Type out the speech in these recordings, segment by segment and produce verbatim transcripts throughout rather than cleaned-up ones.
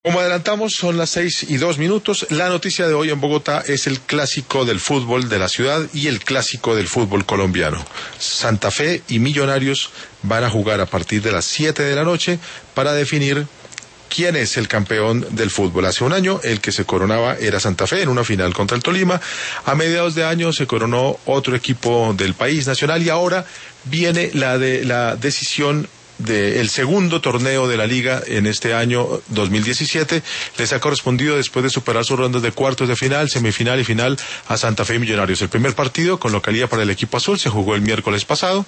Como adelantamos, son las seis y dos minutos. La noticia de hoy en Bogotá es el clásico del fútbol de la ciudad y el clásico del fútbol colombiano. Santa Fe y Millonarios van a jugar a partir de las siete de la noche para definir quién es el campeón del fútbol. Hace un año el que se coronaba era Santa Fe en una final contra el Tolima. A mediados de año se coronó otro equipo del país nacional y ahora viene la de la decisión del segundo torneo de la liga en este año dos mil diecisiete. Les ha correspondido, después de superar sus rondas de cuartos de final, semifinal y final, a Santa Fe y Millonarios. El primer partido, con localía para el equipo azul, se jugó el miércoles pasado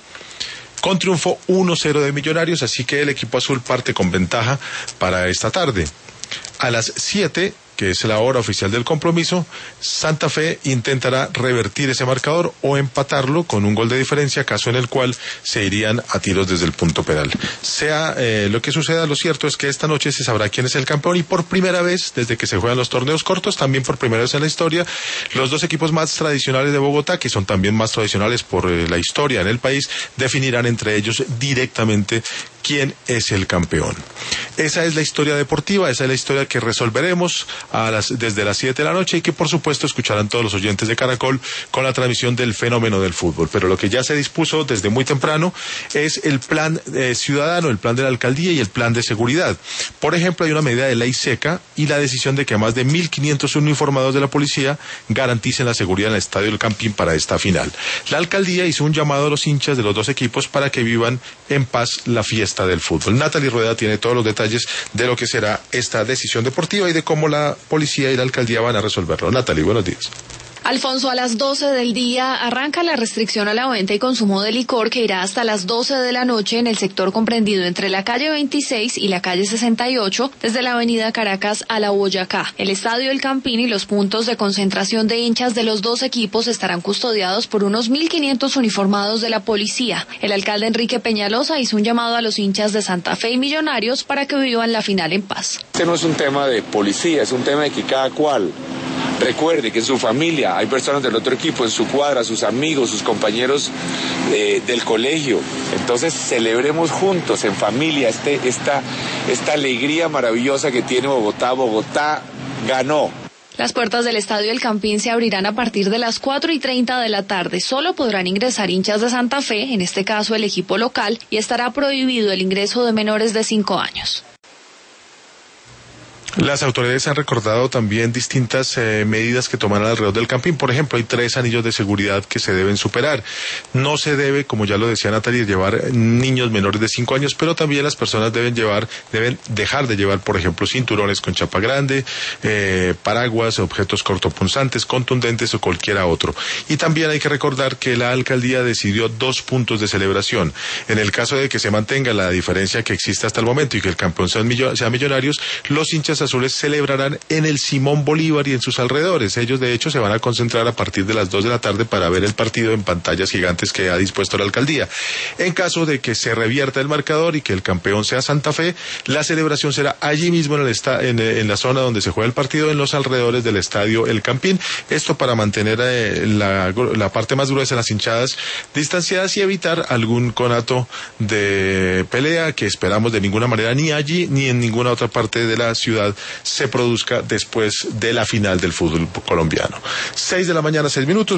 con triunfo uno cero de Millonarios, así que el equipo azul parte con ventaja para esta tarde. A las siete, que es la hora oficial del compromiso, Santa Fe intentará revertir ese marcador o empatarlo con un gol de diferencia, caso en el cual se irían a tiros desde el punto penal. Sea eh, lo que suceda, lo cierto es que esta noche se sabrá quién es el campeón y por primera vez, desde que se juegan los torneos cortos, también por primera vez en la historia, los dos equipos más tradicionales de Bogotá, que son también más tradicionales por eh, la historia en el país, definirán entre ellos directamente quién es el campeón. Esa es la historia deportiva, esa es la historia que resolveremos a las, desde las siete de la noche y que por supuesto escucharán todos los oyentes de Caracol con la transmisión del fenómeno del fútbol. Pero lo que ya se dispuso desde muy temprano es el plan eh, ciudadano, el plan de la alcaldía y el plan de seguridad. Por ejemplo, hay una medida de ley seca y la decisión de que más de mil quinientos uniformados de la policía garanticen la seguridad en el Estadio del Campín para esta final. La alcaldía hizo un llamado a los hinchas de los dos equipos para que vivan en paz la fiesta del fútbol. Natalie Rueda tiene todos los detalles de lo que será esta decisión deportiva y de cómo la policía y la alcaldía van a resolverlo. Natalie, buenos días. Alfonso, a las doce del día arranca la restricción a la venta y consumo de licor que irá hasta las doce de la noche en el sector comprendido entre la calle veintiséis y la calle sesenta y ocho, desde la avenida Caracas a la Boyacá. El Estadio El Campín y los puntos de concentración de hinchas de los dos equipos estarán custodiados por unos mil quinientos uniformados de la policía. El alcalde Enrique Peñalosa hizo un llamado a los hinchas de Santa Fe y Millonarios para que vivan la final en paz. Este no es un tema de policía, es un tema de que cada cual recuerde que en su familia hay personas del otro equipo, en su cuadra, sus amigos, sus compañeros eh, del colegio. Entonces celebremos juntos, en familia, este, esta, esta alegría maravillosa que tiene Bogotá. Bogotá ganó. Las puertas del Estadio El Campín se abrirán a partir de las cuatro y treinta de la tarde. Solo podrán ingresar hinchas de Santa Fe, en este caso el equipo local, y estará prohibido el ingreso de menores de cinco años. Las autoridades han recordado también distintas eh, medidas que tomarán alrededor del Campín. Por ejemplo, hay tres anillos de seguridad que se deben superar. No se debe, como ya lo decía Natalia, llevar niños menores de cinco años, pero también las personas deben llevar, deben dejar de llevar, por ejemplo, cinturones con chapa grande, eh, paraguas, objetos cortopunzantes, contundentes o cualquiera otro. Y también hay que recordar que la alcaldía decidió dos puntos de celebración. En el caso de que se mantenga la diferencia que existe hasta el momento y que el campeón sea, millo, sea Millonarios, los hinchas azules celebrarán en el Simón Bolívar y en sus alrededores. Ellos de hecho se van a concentrar a partir de las dos de la tarde para ver el partido en pantallas gigantes que ha dispuesto la alcaldía. En caso de que se revierta el marcador y que el campeón sea Santa Fe, la celebración será allí mismo en, el esta, en, en la zona donde se juega el partido, en los alrededores del Estadio El Campín. Esto para mantener eh, la, la parte más gruesa de las hinchadas distanciadas y evitar algún conato de pelea que esperamos de ninguna manera ni allí ni en ninguna otra parte de la ciudad se produzca después de la final del fútbol colombiano. Seis de la mañana, seis minutos.